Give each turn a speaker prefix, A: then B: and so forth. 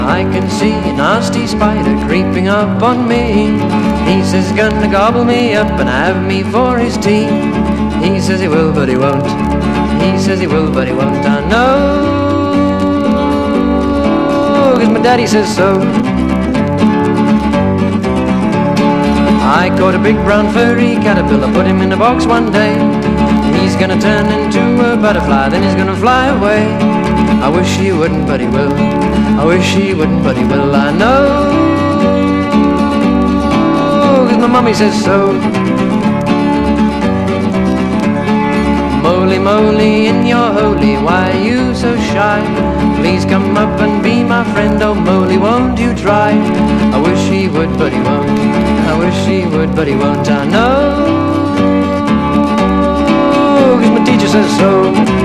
A: I can see a nasty spider creeping up on me. He says he's gonna gobble me up and have me for his tea. He says he will, but he won't. He says he will, but he won't. I know, 'cause my daddy says so. I caught a big brown furry caterpillar, put him in a box one day. He's gonna turn into a butterfly, then he's gonna fly away. I wish he wouldn't, but he will. I wish he wouldn't, but he will. I know, 'cause my mommy says so. Moly, moly, in your holy, why are you so shy? Please come up and be my friend, oh moly, won't you try? I wish he would, but he won't. I wish he would, but he won't. I know, 'cause my teacher says so.